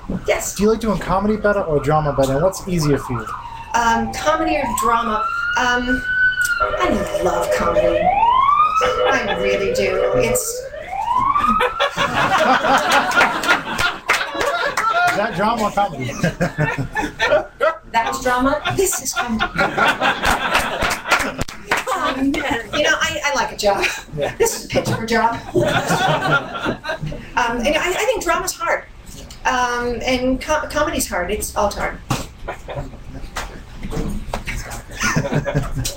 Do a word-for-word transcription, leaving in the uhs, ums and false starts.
Yes. Do you like doing comedy better or drama better? And what's easier for you? Um, comedy or drama? Um, I love comedy. I really do. It's... Is that drama or comedy? That's drama. This is comedy. um, you know, I, I like a job. Yeah. This is a pitch for a job. um, and I, I think drama's hard. Um, and com- comedy's hard. It's all hard.